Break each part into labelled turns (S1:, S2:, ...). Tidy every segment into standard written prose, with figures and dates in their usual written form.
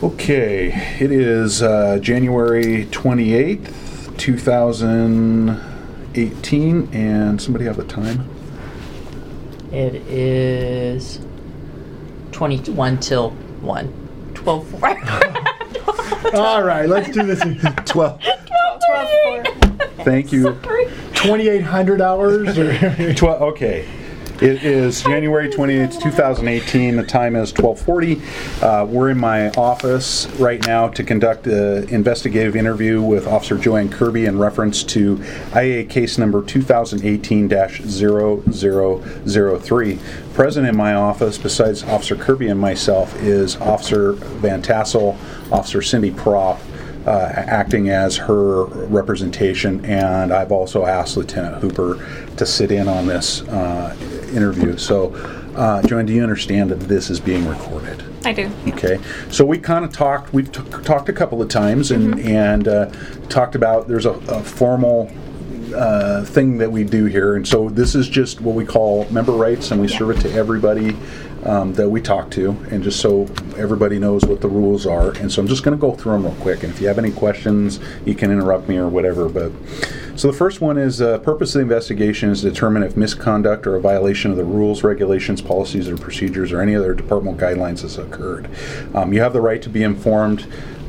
S1: Okay, it is January 28th, 2018, and somebody have the time?
S2: It is 21 till 1. 12.
S3: All right, let's do this.
S1: 12.
S4: 12:04.
S1: Thank you.
S2: Sorry.
S3: 2,800 hours? Or
S1: 12. Okay. It is January 28th, 2018. The time is 12:40. We're in my office right now to conduct an investigative interview with Officer Joanne Kirby in reference to IA case number 2018-0003. Present in my office, besides Officer Kirby and myself, is Officer Van Tassel, Officer Cindy Propp, acting as her representation, and I've also asked Lieutenant Hooper to sit in on this interview. So, Joanne, do you understand that this is being recorded?
S4: I do.
S1: Okay. So we kind of talked. We've talked a couple of times, and talked about there's a formal thing that we do here, and so this is just what we call member rights, and we serve it to everybody that we talk to, and just so everybody knows what the rules are. And so I'm just going to go through them real quick, and if you have any questions, you can interrupt me or whatever. But so the first one is purpose of the investigation is to determine if misconduct or a violation of the rules, regulations, policies, or procedures, or any other departmental guidelines has occurred. You have the right to be informed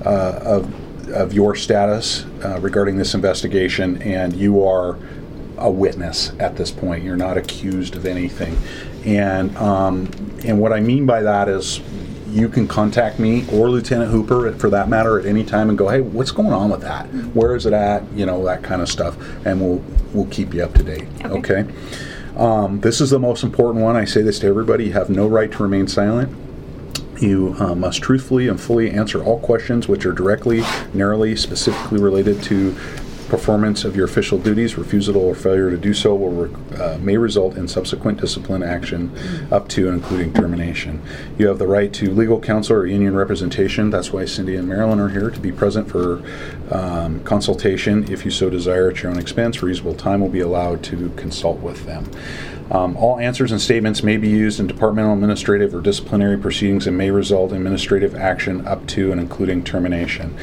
S1: of your status regarding this investigation, and you are a witness at this point. You're not accused of anything. And what I mean by that is you can contact me or Lieutenant Hooper, for that matter, at any time and go, hey, what's going on with that? Where is it at? You know, that kind of stuff. And we'll keep you up to date. Okay? This is the most important one. I say this to everybody. You have no right to remain silent. You must truthfully and fully answer all questions which are directly, narrowly, specifically related to performance of your official duties. Refusal or failure to do so may result in subsequent discipline action up to and including termination. You have the right to legal counsel or union representation. That's why Cindy and Marilyn are here, to be present for consultation if you so desire at your own expense. Reasonable time will be allowed to consult with them. All answers and statements may be used in departmental, administrative, or disciplinary proceedings and may result in administrative action up to and including termination.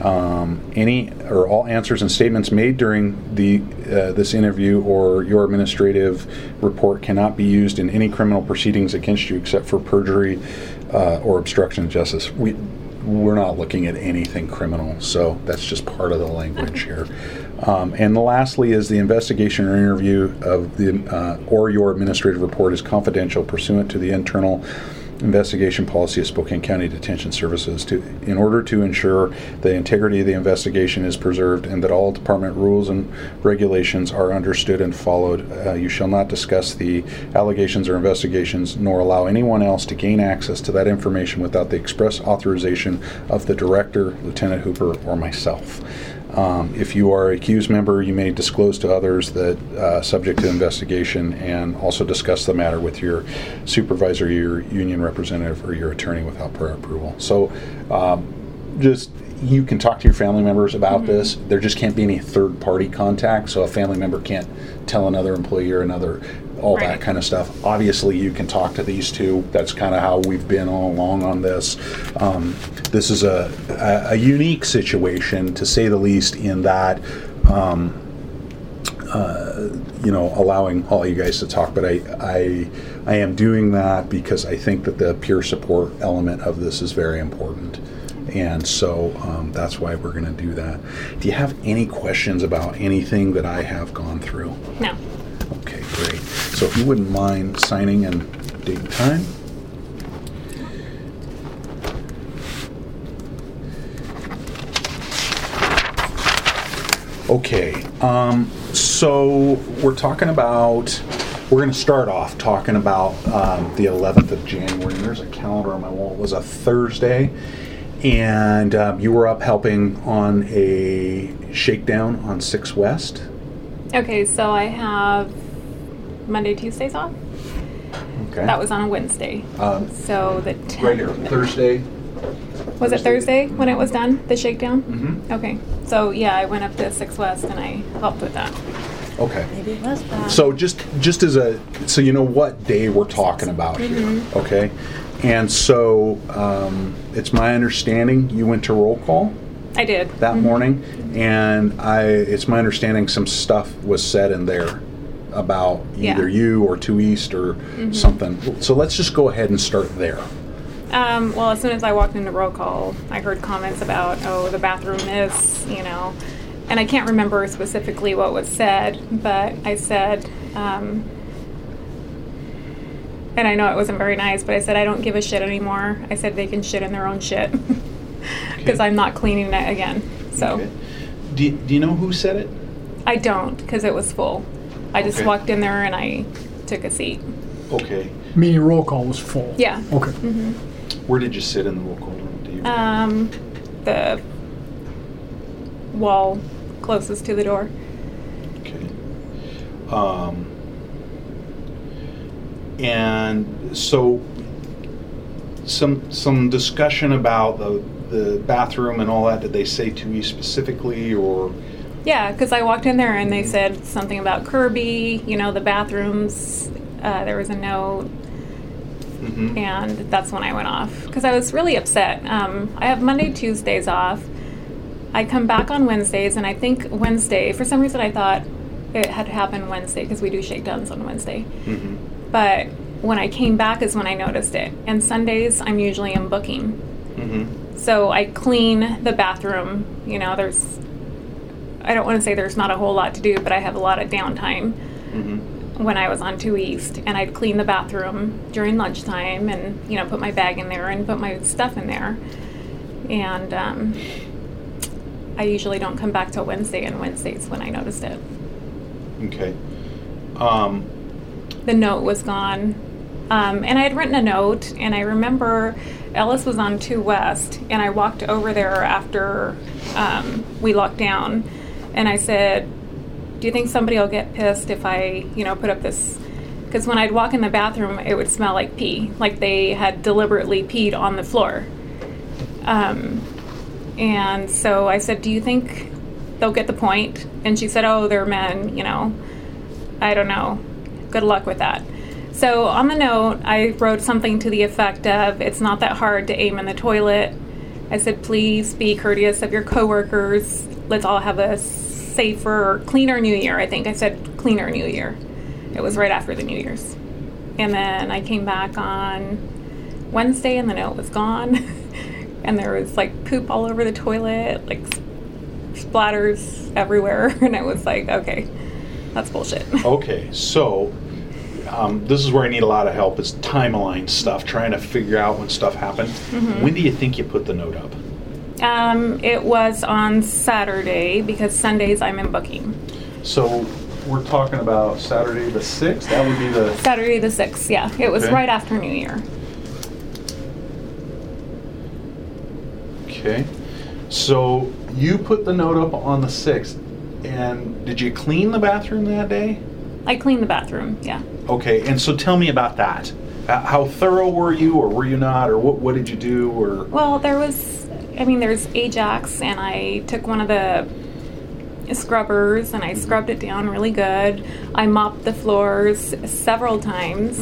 S1: Any or all answers and statements made during this interview or your administrative report cannot be used in any criminal proceedings against you except for perjury or obstruction of justice. We're not looking at anything criminal, so that's just part of the language here. And lastly is the investigation or interview of the or your administrative report is confidential pursuant to the internal investigation policy of Spokane County Detention Services in order to ensure the integrity of the investigation is preserved and that all department rules and regulations are understood and followed. You shall not discuss the allegations or investigations nor allow anyone else to gain access to that information without the express authorization of the director, Lieutenant Hooper, or myself. If you are an accused member, you may disclose to others that subject to investigation and also discuss the matter with your supervisor, your union representative, or your attorney without prior approval. So just you can talk to your family members about this. There just can't be any third-party contact, so a family member can't tell another employee or another that kind of stuff. Obviously, you can talk to these two. That's kind of how we've been all along on this. This is a unique situation, to say the least, in that, allowing all you guys to talk. But I am doing that because I think that the peer support element of this is very important. And so that's why we're going to do that. Do you have any questions about anything that I have gone through?
S4: No.
S1: Okay, great. So if you wouldn't mind signing and date and time. Okay, so we're going to start off talking about the 11th of January. There's a calendar on my wall. It was a Thursday, and you were up helping on a shakedown on 6 West.
S4: Okay, so I have Monday, Tuesdays off.
S1: Okay.
S4: That was on a Wednesday. So the 10th.
S1: Right here, Thursday.
S4: Was it Thursday when it was done, the shakedown?
S1: Mm-hmm.
S4: Okay. So, yeah, I went up to 6 West and I helped with that.
S1: Okay.
S2: Maybe it was bad.
S1: So just as so you know what day we're talking about here, okay? And so it's my understanding you went to roll call
S4: I did.
S1: that morning, and it's my understanding some stuff was said in there about either you or 2 East or something. So let's just go ahead and start there.
S4: Well, as soon as I walked into roll call, I heard comments about, oh, the bathroom is, and I can't remember specifically what was said, but I said, and I know it wasn't very nice, but I said, I don't give a shit anymore. I said they can shit in their own shit because I'm not cleaning it again. So,
S1: Okay. Do you know who said it?
S4: I don't, because it was full. I just
S1: Okay.
S4: walked in there and I took a seat.
S1: Okay.
S3: Meaning roll call was full.
S4: Yeah.
S3: Okay.
S1: Where did you sit in the roll call room? Do you
S4: The wall closest to the door.
S1: Okay. And so some discussion about the bathroom and all that. Did they say to you specifically, or?
S4: Yeah, because I walked in there and they said something about Kirby, the bathrooms. There was a note, and that's when I went off because I was really upset. I have Monday, Tuesdays off. I come back on Wednesdays, and I think Wednesday, for some reason I thought it had happened Wednesday because we do shakedowns on Wednesday. But when I came back is when I noticed it. And Sundays, I'm usually in booking. So I clean the bathroom. I don't want to say there's not a whole lot to do, but I have a lot of downtime when I was on 2 East. And I'd clean the bathroom during lunchtime and, put my bag in there and put my stuff in there. And I usually don't come back till Wednesday, and Wednesday's when I noticed it.
S1: Okay.
S4: The note was gone. And I had written a note, and I remember Ellis was on 2 West, and I walked over there after we locked down, and I said, do you think somebody will get pissed if I, put up this? Because when I'd walk in the bathroom, it would smell like pee, like they had deliberately peed on the floor. And so I said, do you think they'll get the point? And she said, oh, they're men, I don't know. Good luck with that. So on the note, I wrote something to the effect of, it's not that hard to aim in the toilet. I said, please be courteous of your coworkers. Let's all have a safer, cleaner New Year. I think I said cleaner New Year. It was right after the New Year's. And then I came back on Wednesday and the note was gone. And there was poop all over the toilet, splatters everywhere. And it was okay, that's bullshit.
S1: Okay, so this is where I need a lot of help. It's timeline stuff, trying to figure out when stuff happened. When do you think you put the note up?
S4: It was on Saturday because Sundays I'm in booking.
S1: So we're talking about Saturday the 6th? That would be the...
S4: Saturday the 6th, yeah. It was
S1: Okay.
S4: right after New Year.
S1: Okay. So you put the note up on the 6th, and did you clean the bathroom that day?
S4: I cleaned the bathroom, yeah.
S1: Okay, and so tell me about that. How thorough were you, or were you not, or what did you do, or...
S4: Well, there's Ajax, and I took one of the scrubbers, and I scrubbed it down really good. I mopped the floors several times,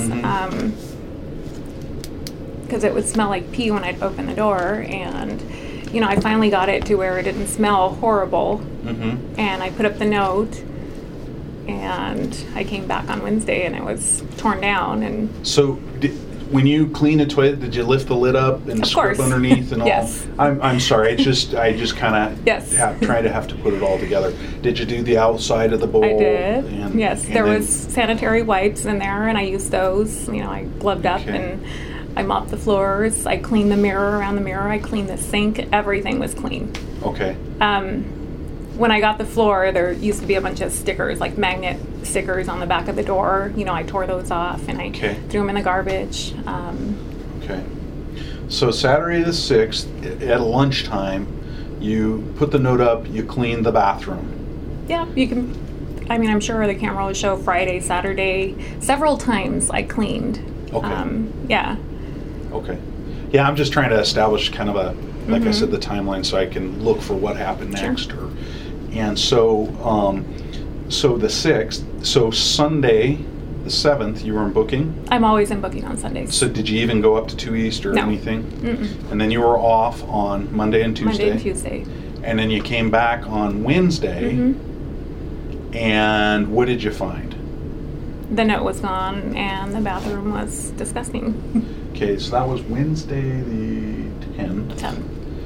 S4: because it would smell like pee when I'd open the door, and, I finally got it to where it didn't smell horrible, and I put up the note, and I came back on Wednesday, and it was torn down, and...
S1: So, when you clean the toilet, did you lift the lid up and
S4: Of
S1: scrub
S4: course.
S1: underneath and all?
S4: Yes.
S1: I'm sorry. I just kind of
S4: Yes.
S1: try to have to put it all together. Did you do the outside of the bowl?
S4: I did.
S1: And,
S4: Yes,
S1: and
S4: there
S1: then-
S4: was sanitary wipes in there, and I used those. I gloved up
S1: Okay.
S4: and I mopped the floors. I cleaned the mirror around the mirror. I cleaned the sink. Everything was clean.
S1: Okay.
S4: When I got the floor, there used to be a bunch of stickers, like magnet stickers on the back of the door. I tore those off and I
S1: Okay.
S4: threw them in the garbage.
S1: Okay. So Saturday the 6th, at lunchtime, you put the note up, you cleaned the bathroom.
S4: Yeah, you can. I'm sure the camera will show Friday, Saturday. Several times I cleaned.
S1: Okay.
S4: Yeah.
S1: Okay. Yeah, I'm just trying to establish kind of like I said, the timeline so I can look for what happened
S4: Sure.
S1: next. So the 6th, so Sunday, the 7th, you were in booking.
S4: I'm always in booking on Sundays.
S1: So did you even go up to 2 East or
S4: No.
S1: anything?
S4: Mm-mm.
S1: And then you were off on Monday and Tuesday.
S4: Monday and Tuesday.
S1: And then you came back on Wednesday.
S4: Mm-hmm.
S1: And what did you find?
S4: The note was gone and the bathroom was disgusting.
S1: Okay, so that was Wednesday the 10th.
S4: 10.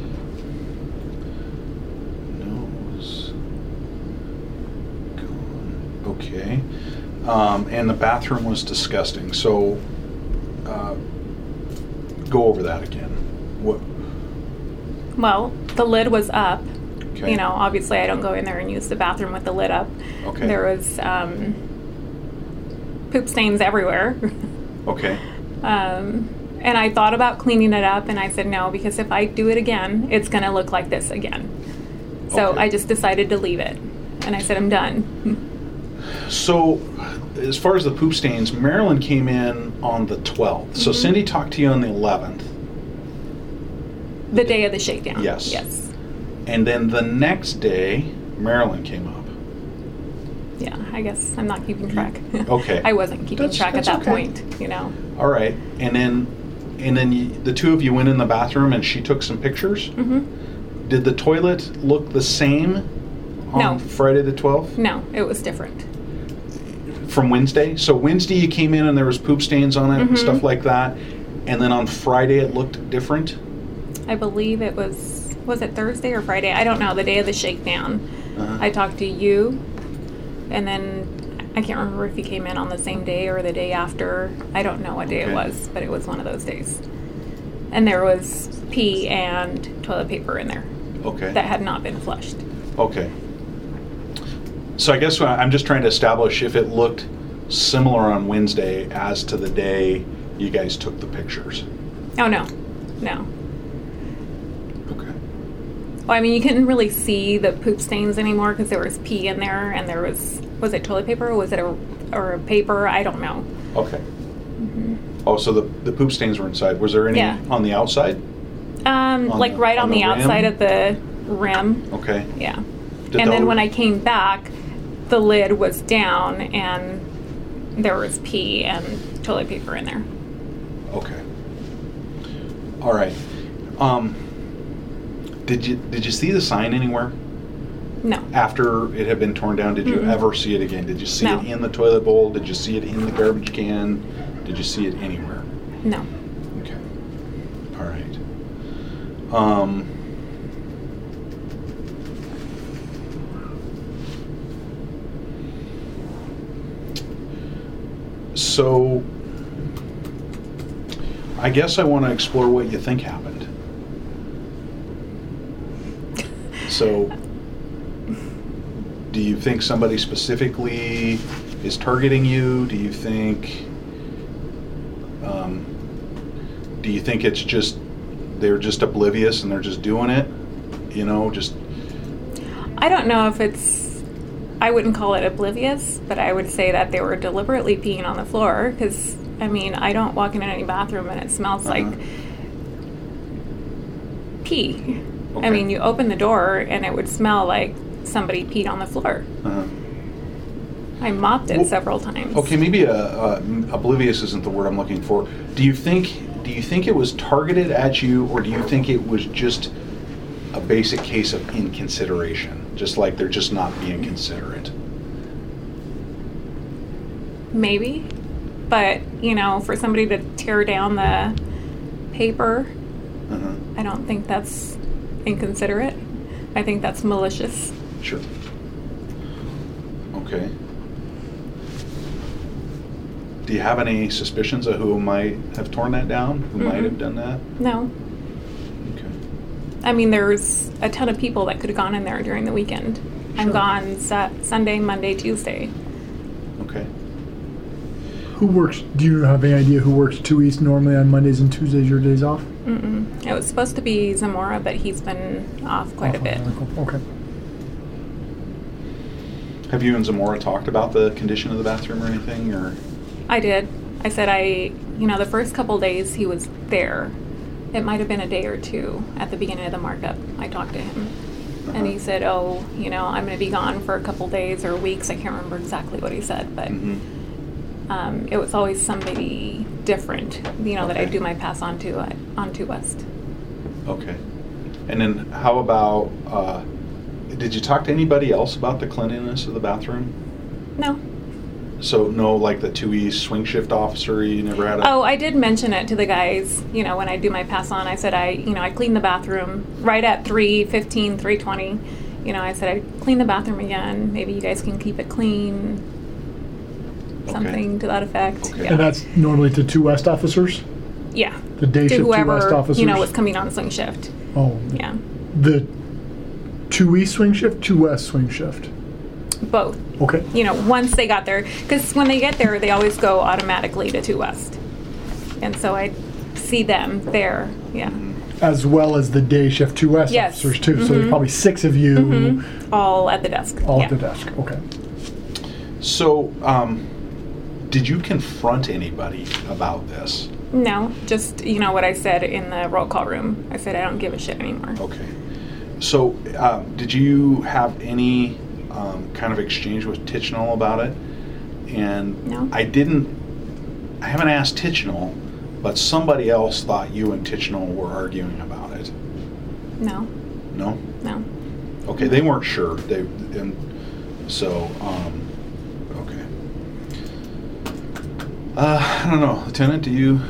S1: Nose gone. Okay. And the bathroom was disgusting. So go over that again. What?
S4: Well, the lid was up.
S1: Okay.
S4: You know, obviously I don't go in there and use the bathroom with the lid up.
S1: Okay.
S4: There was poop stains everywhere.
S1: Okay.
S4: And I thought about cleaning it up, and I said no, because if I do it again, it's going to look like this again. So
S1: Okay.
S4: I just decided to leave it. And I said, I'm done.
S1: So, as far as the poop stains, Marilyn came in on the 12th. So
S4: Mm-hmm.
S1: Cindy talked to you on the 11th.
S4: The day of the shakedown.
S1: Yes.
S4: Yes.
S1: And then the next day, Marilyn came up.
S4: Yeah, I guess I'm not keeping track.
S1: Okay.
S4: I wasn't keeping track at
S1: that's
S4: that
S1: okay.
S4: point, you know.
S1: All right. And then the two of you went in the bathroom and she took some pictures.
S4: Mm-hmm.
S1: Did the toilet look the same on
S4: No.
S1: Friday the 12th
S4: No, it was different.
S1: from Wednesday? So Wednesday you came in and there was poop stains on it and stuff like that. And then on Friday it looked different?
S4: I believe it was it Thursday or Friday? I don't know, the day of the shakedown.
S1: Uh-huh.
S4: I talked to you, and then I can't remember if you came in on the same day or the day after. I don't know what day
S1: Okay.
S4: it was, but it was one of those days. And there was pee and toilet paper in there
S1: Okay.
S4: that had not been flushed.
S1: Okay. So I guess I'm just trying to establish if it looked similar on Wednesday as to the day you guys took the pictures.
S4: Oh, no. No.
S1: Okay.
S4: Well, I mean, you couldn't really see the poop stains anymore because there was pee in there, and there was it toilet paper or was it a paper? I don't know.
S1: Okay. Oh, so the poop stains were inside. Was there any
S4: Yeah.
S1: on the outside?
S4: Like right on the
S1: rim?
S4: outside of the rim.
S1: Okay.
S4: Yeah.
S1: Did
S4: And then
S1: those-
S4: when I came back, the lid was down and there was pee and toilet paper in there.
S1: Okay. All right. Did you see the sign anywhere
S4: No.
S1: after it had been torn down? Did you
S4: Mm-mm.
S1: ever see it again? Did you see
S4: No.
S1: it in the toilet bowl? Did you see it in the garbage can? Did you see it anywhere?
S4: No.
S1: Okay. All right. So, I guess I want to explore what you think happened. So, do you think somebody specifically is targeting you? Do you think it's just they're just oblivious and they're just doing it? You know, just
S4: I don't know if it's, I wouldn't call it oblivious, but I would say that they were deliberately peeing on the floor because, I mean, I don't walk in any bathroom and it smells like pee.
S1: Okay.
S4: I mean, you open the door and it would smell like somebody peed on the floor. I mopped it
S1: Well,
S4: several times.
S1: okay, maybe oblivious isn't the word I'm looking for. Do you think it was targeted at you, or do you think it was just a basic case of inconsideration, just like they're just not being considerate?
S4: Maybe. But, you know, for somebody to tear down the paper, I don't think that's inconsiderate. I think that's malicious.
S1: Sure. Okay. Do you have any suspicions of who might have torn that down? Who might have done that?
S4: No.
S1: Okay.
S4: I mean, there's a ton of people that could have gone in there during the weekend. I'm
S1: Sure.
S4: gone Sunday, Monday, Tuesday.
S1: Okay.
S3: Who works? Do you have any idea who works 2 East normally on Mondays and Tuesdays? Your days off?
S4: It was supposed to be Zamora, but he's been off quite a bit.
S3: Okay.
S1: Have you and Zamora talked about the condition of the bathroom or anything, or?
S4: I did. I said the first couple days he was there. It might have been a day or two at the beginning of the markup. I talked to him. And he said, I'm going to be gone for a couple days or weeks. I can't remember exactly what he said, but it was always somebody different, that I
S1: Okay.
S4: do my pass on to West.
S1: Okay. And then how about, did you talk to anybody else about the cleanliness of the bathroom?
S4: No.
S1: So no, like the 2 East swing shift officer, you never had a...
S4: Oh, I did mention it to the guys, when I do my pass on. I said I clean the bathroom right at 3:15, 3:20. I said I clean the bathroom again. Maybe you guys can keep it clean. Something to that effect.
S1: Okay.
S4: Yeah.
S3: And that's normally to 2 West officers?
S4: Yeah.
S3: The day
S4: To
S3: shift 2 West
S4: whoever,
S3: officers?
S4: was coming on swing shift.
S3: Oh,
S4: Yeah.
S3: the 2 East swing shift, 2 West swing shift.
S4: Both.
S3: Okay.
S4: Once they got there, because when they get there, they always go automatically to 2 West. And so I see them there. Yeah.
S3: As well as the day shift 2 West
S4: Yes.
S3: officers too. So there's probably 6 of you
S4: All at the desk.
S3: all
S4: yeah.
S3: at the desk. Okay.
S1: So, did you confront anybody about this?
S4: No, just, what I said in the roll call room. I said I don't give a shit anymore.
S1: Okay. So, did you have any kind of exchange with Tichenal about it? And
S4: No.
S1: I haven't asked Tichenal, but somebody else thought you and Tichenal were arguing about it.
S4: No.
S1: No?
S4: No.
S1: Okay, they weren't sure. Okay. I don't know, Lieutenant. Do you?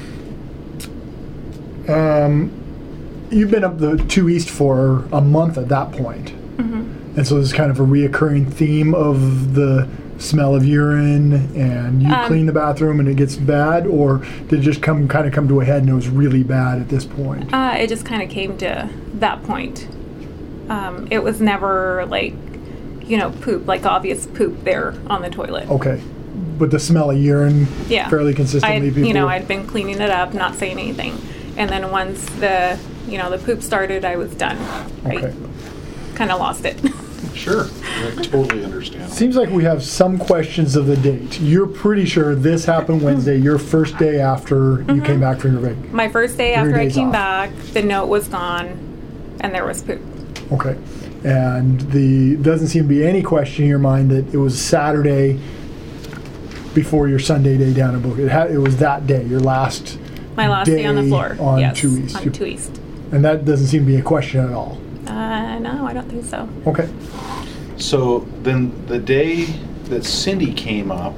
S3: You've been up the 2 East for a month at that point. And so there's kind of a reoccurring theme of the smell of urine, and you clean the bathroom and it gets bad, or did it just come to a head and it was really bad at this point?
S4: It just kind of came to that point. It was never like, poop, like obvious poop there on the toilet.
S3: Okay. But the smell of urine
S4: Yeah.
S3: fairly consistently, people...
S4: I'd been cleaning it up, not saying anything. And then once the poop started, I was done.
S3: Okay.
S4: I kind of lost it.
S1: Sure, I totally understand.
S3: Seems like we have some questions of the date. You're pretty sure this happened Wednesday, your first day after you came back from your vac.
S4: My first day
S3: 3
S4: after I
S3: days
S4: came
S3: off.
S4: back, the note was gone, and there was poop.
S3: Okay. And doesn't seem to be any question in your mind that it was Saturday before your Sunday day down in Boca. It was that day, your last
S4: My last day on the floor.
S3: on
S4: yes,
S3: 2 East.
S4: on 2 East.
S3: And that doesn't seem to be a question at all.
S4: No, I don't think so.
S3: Okay.
S1: So then the day that Cindy came up,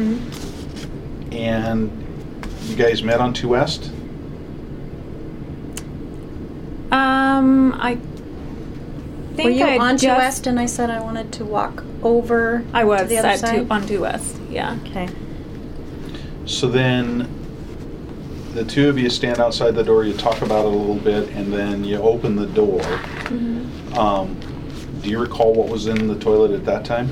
S1: and you guys met on 2 West?
S4: I think
S5: Were you
S4: I
S5: on
S4: just,
S5: 2 West and I said I wanted to walk over
S4: I
S5: to
S4: was
S5: the other
S4: at
S5: side?
S4: on 2 West. Yeah.
S5: Okay.
S1: So then the two of you stand outside the door, you talk about it a little bit, and then you open the door. Do you recall what was in the toilet at that time?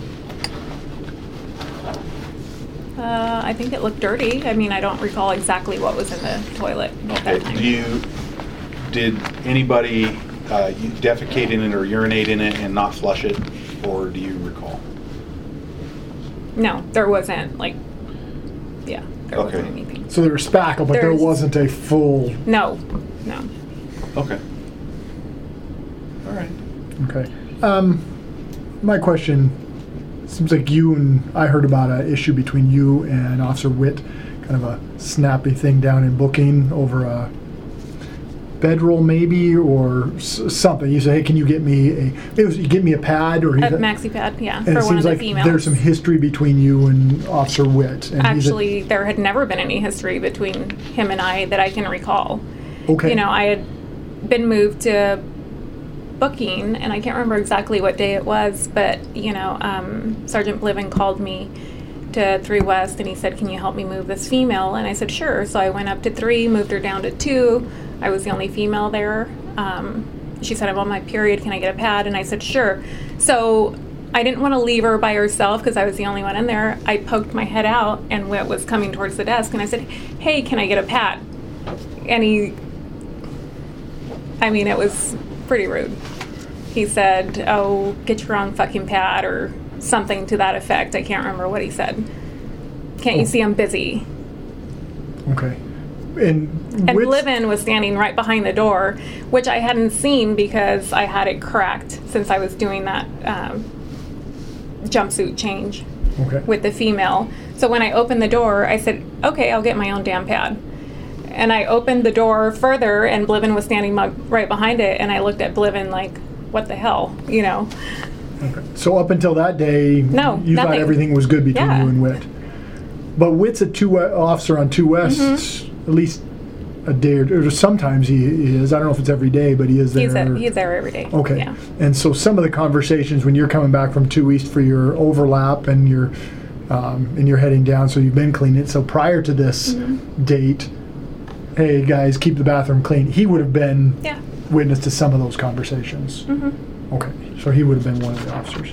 S4: I think it looked dirty. I mean, I don't recall exactly what was in the toilet at
S1: Okay.
S4: that time.
S1: Did anybody you defecate in it or urinate in it and not flush it, or do you recall?
S4: No, there wasn't there
S1: Okay.
S4: wasn't anything.
S3: So there was spackle, but there
S4: There's-
S3: wasn't a full...
S4: No.
S1: Okay. All right.
S3: Okay. My question, seems like I heard about an issue between you and Officer Witt, kind of a snappy thing down in booking over a bedroll maybe, or something. You say, hey, can you get me you get me a pad? Or
S4: A maxi pad, yeah,
S3: and
S4: for
S3: it
S4: one of
S3: seems
S4: the
S3: like
S4: females.
S3: there's some history between you and Officer Witt. And
S4: Actually, there had never been any history between him and I that I can recall.
S3: okay.
S4: I had been moved to booking, and I can't remember exactly what day it was, but, Sergeant Bliven called me to 3 West, and he said, can you help me move this female? And I said, sure. So I went up to 3, moved her down to 2. I was the only female there. She said, I'm on my period. Can I get a pad? And I said, sure. So I didn't want to leave her by herself because I was the only one in there. I poked my head out, and Whit was coming towards the desk, and I said, hey, can I get a pad? And it was pretty rude. He said, oh, get your own fucking pad, or something to that effect. I can't remember what he said. Can't you see I'm busy?
S3: Okay. And Witt's-
S4: Bliven was standing right behind the door, which I hadn't seen because I had it cracked since I was doing that jumpsuit change
S3: Okay.
S4: with the female. So when I opened the door, I said, okay, I'll get my own damn pad. And I opened the door further, and Bliven was standing right behind it, and I looked at Bliven like, what the hell, you know?
S3: Okay. So up until that day,
S4: No,
S3: you thought
S4: nothing.
S3: everything was good between
S4: Yeah.
S3: you and Whit. But Whit's a officer on 2 West,
S4: Mm-hmm.
S3: at least a day or sometimes he is. I don't know if it's every day, but he is there.
S4: He's there every day.
S3: Okay.
S4: Yeah.
S3: And so some of the conversations when you're coming back from 2 East for your overlap and you're heading down, so you've been cleaning. So prior to this
S4: Mm-hmm.
S3: date, hey guys, keep the bathroom clean. He would have been
S4: Yeah.
S3: witness to some of those conversations.
S4: Mm-hmm.
S3: Okay, so he would have been one of the officers.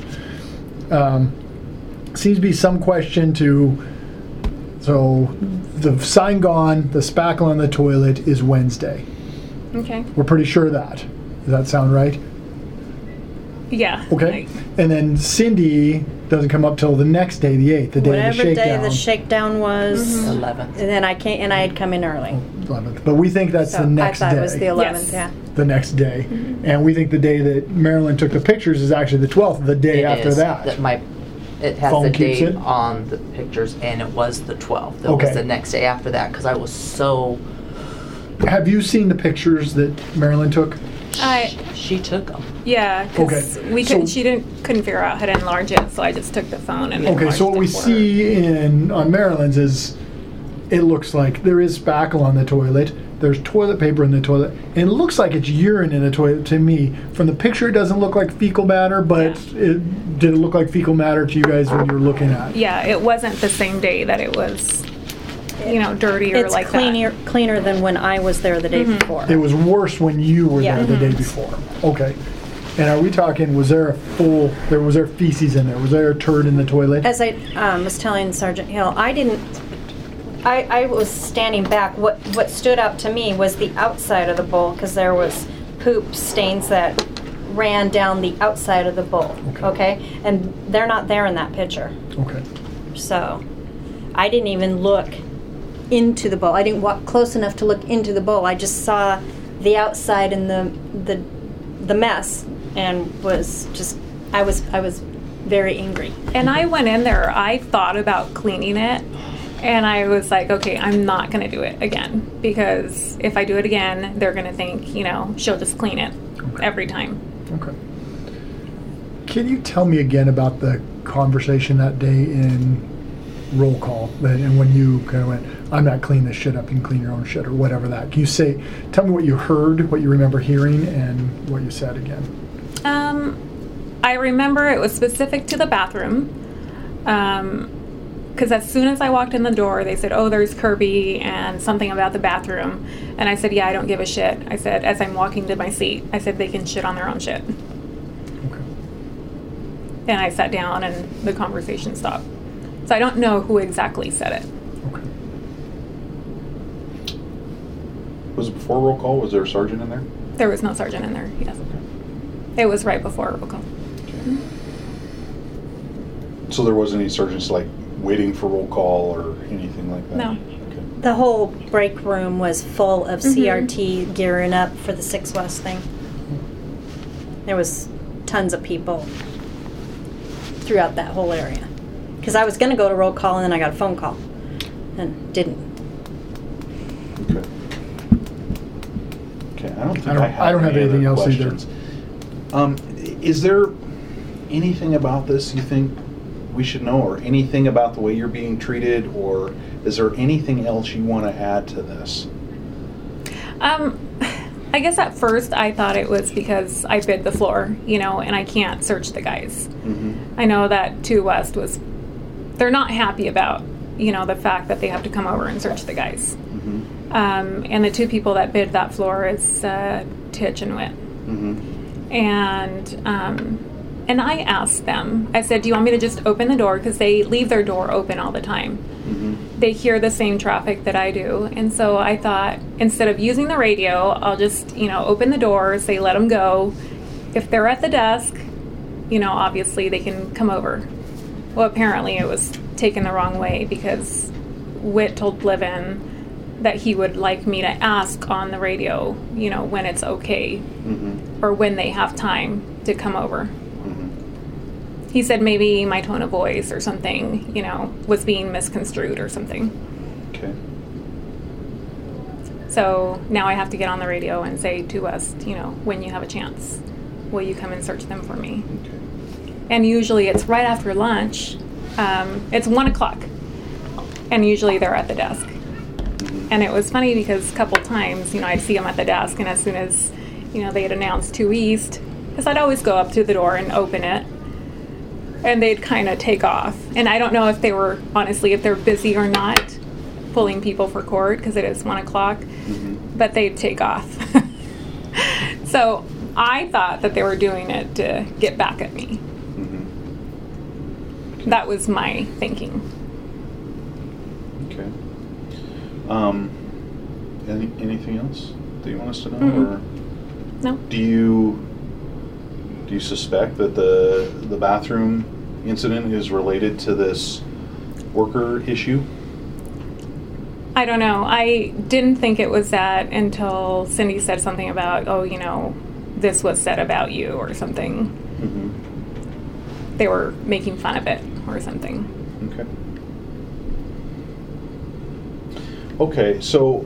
S3: Seems to be some question to. So the sign gone, the spackle on the toilet is Wednesday.
S4: Okay.
S3: We're pretty sure of that. Does that sound right?
S4: Yeah.
S3: Okay. And then Cindy doesn't come up till the next day, the 8th, the day
S5: Whatever
S3: of the shakedown.
S5: day the shakedown was,
S2: 11th.
S5: and then I had come in early.
S3: 11th. But we think that's
S5: So
S3: the next
S5: I thought
S3: day.
S5: it was the 11th.
S4: Yes.
S5: Yeah.
S3: The next day. And we think the day that Marilyn took the pictures is actually the 12th, the day
S2: It
S3: after
S2: is.
S3: that.
S2: It has
S3: Phone
S2: the
S3: keeps
S2: date
S3: it?
S2: on the pictures, and it was the 12th. It
S3: Okay.
S2: was the next day after that, because I was so...
S3: Have you seen the pictures that Marilyn took?
S2: She took them.
S4: Yeah, because
S3: Okay,
S4: we
S3: so-
S4: couldn't. She couldn't figure out how to enlarge it, so I just took the phone and.
S3: Okay, so what we
S4: enlarged it for her.
S3: see on Marilyn's is it looks like there is spackle on the toilet. There's toilet paper in the toilet, and it looks like it's urine in the toilet to me. From the picture, it doesn't look like fecal matter, but did it look like fecal matter to you guys when you were looking at it?
S4: Yeah, it wasn't the same day that it was, dirty or
S5: It's
S4: like
S5: cleaner than when I was there the day before.
S3: It was worse when you were
S5: Yeah.
S3: there the day before. Okay. And are we talking, was there feces in there? Was there a turd in the toilet?
S5: As I was telling Sergeant Hill, I was standing back. What stood out to me was the outside of the bowl, because there was poop stains that ran down the outside of the bowl. Okay? And they're not there in that picture.
S3: Okay.
S5: So I didn't even look into the bowl. I didn't walk close enough to look into the bowl. I just saw the outside and the mess, and I was very angry.
S4: And I went in there. I thought about cleaning it, and I was like, okay, I'm not going to do it again, because if I do it again, they're going to think, she'll just clean it every time.
S3: Okay. Can you tell me again about the conversation that day in roll call, and when you kind of went, I'm not cleaning this shit up, you can clean your own shit, or whatever that. Can you tell me what you heard, what you remember hearing, and what you said again?
S4: I remember it was specific to the bathroom, because as soon as I walked in the door, they said, oh, there's Kirby and something about the bathroom. And I said, yeah, I don't give a shit. I said, as I'm walking to my seat, I said, they can shit on their own shit.
S3: Okay.
S4: And I sat down and the conversation stopped. So I don't know who exactly said it.
S3: Okay.
S1: Was it before roll call? Was there a sergeant in there?
S4: There was no sergeant in there, yes. It was right before roll call.
S1: So there wasn't any sergeants waiting for roll call or anything like that?
S4: No.
S1: Okay.
S5: The whole break room was full of CRT gearing up for the 6 West thing. There was tons of people throughout that whole area. Because I was going to go to roll call, and then I got a phone call and didn't.
S1: Okay. Okay, I don't think
S3: I don't have
S1: any
S3: anything
S1: other
S3: else either.
S1: questions. Is there anything about this you think we should know, or anything about the way you're being treated, or is there anything else you want to add to this?
S4: I guess at first I thought it was because I bid the floor, and I can't search the guys.
S1: Mm-hmm.
S4: I know that 2 West they're not happy about, the fact that they have to come over and search the guys.
S1: Mm-hmm.
S4: And the 2 people that bid that floor is Titch and Whit.
S1: Mm-hmm.
S4: And I asked them, I said, do you want me to just open the door? Because they leave their door open all the time.
S1: Mm-hmm.
S4: They hear the same traffic that I do. And so I thought, instead of using the radio, I'll just, open the door, say, let them go. If they're at the desk, obviously they can come over. Well, apparently it was taken the wrong way, because Whit told Bliven that he would like me to ask on the radio, when it's okay,
S1: Mm-hmm.
S4: or when they have time to come over. he said maybe my tone of voice or something, you know, was being misconstrued or something.
S1: Okay.
S4: So now I have to get on the radio and say to us, you know, when you have a chance, will you come and search them for me?
S1: Okay.
S4: And usually it's right after lunch. It's 1 o'clock, and usually they're at the desk. And it was funny because a couple times, you know, I'd see them at the desk, and as soon as, you know, they had announced 2 East, because I'd always go up to the door and open it, and they'd kind of take off. And I don't know if they were, honestly, if they're busy or not, pulling people for court, because it is 1 o'clock, but they'd take off. So I thought that they were doing it to get back at me. That was my thinking.
S1: Okay. Anything else that you want us to know?
S4: Mm-mm.
S1: Or
S4: No.
S1: do you suspect that the bathroom incident is related to this worker issue?
S4: I don't know. I didn't think it was that until Cindy said something about, oh, you know, this was said about you or something. They were making fun of it or something.
S1: Okay. Okay, so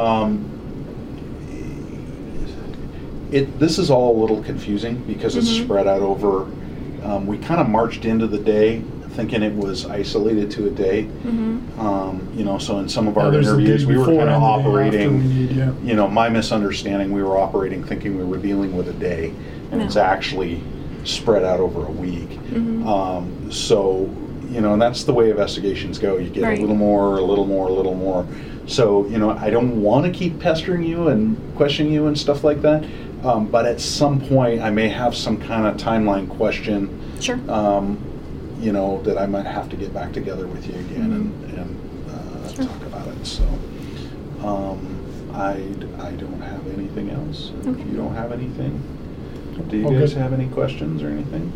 S1: this is all a little confusing because it's spread out over. We kind of marched into the day thinking it was isolated to a day. You know, so in some of our
S3: there's the
S1: interviews,
S3: day
S1: we were
S3: before
S1: kind of
S3: and the day after
S1: operating.
S3: we need, yeah.
S1: You know, my misunderstanding, we were operating thinking we were dealing with a day, and
S4: No.
S1: it's actually spread out over a week. So, you know, and that's the way investigations go. You get
S4: Right.
S1: a little more, a little more, a little more. So, you know, I don't want to keep pestering you and questioning you and stuff like that. But at some point, I may have some kind of timeline question,
S4: Sure.
S1: you know, that I might have to get back together with you again and
S4: Sure.
S1: talk about it. So, I don't have anything else.
S4: Okay.
S1: If you don't have anything, do you
S3: All
S1: guys
S3: good.
S1: have any questions or anything?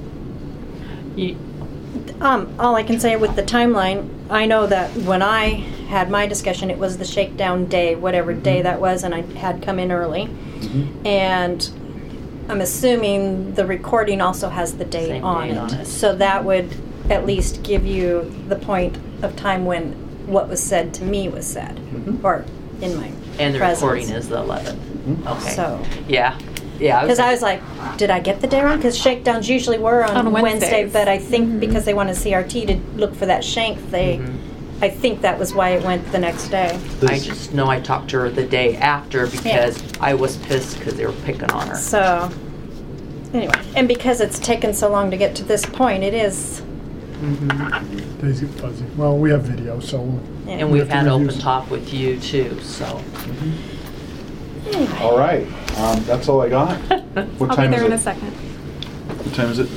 S5: All I can say with the timeline, I know that when I had my discussion, it was the shakedown day, whatever day that was, and I had come in early. And I'm assuming the recording also has the date
S2: Same
S5: on
S2: date
S5: it.
S2: on it.
S5: So that would at least give you the point of time when what was said to me was said, or in my
S2: And the
S5: presence.
S2: recording is the 11th. Okay.
S5: So,
S2: Yeah. Yeah.
S5: because I was like, did I get the day wrong? Because shakedowns usually were on
S4: On
S5: Wednesday,
S4: Wednesdays.
S5: but I think because they wanted CRT to look for that shank, I think that was why it went the next day.
S2: I just know I talked to her the day after because I was pissed because they were picking on her.
S5: So, anyway, and because it's taken so long to get to this point, it is.
S3: Days get fuzzy. Well, we have video, so we'll,
S5: Yeah.
S2: And we've
S3: have to
S2: had
S3: review
S2: open
S3: some.
S2: talk with you too, so.
S5: Anyway.
S1: All right, that's all I got. What
S4: I'll
S1: time
S4: be there
S1: is
S4: in
S1: it?
S4: a second.
S1: What time is it?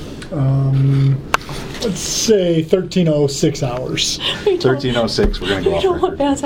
S3: let's say 13:06 hours.
S1: 13:06. We're gonna go off record.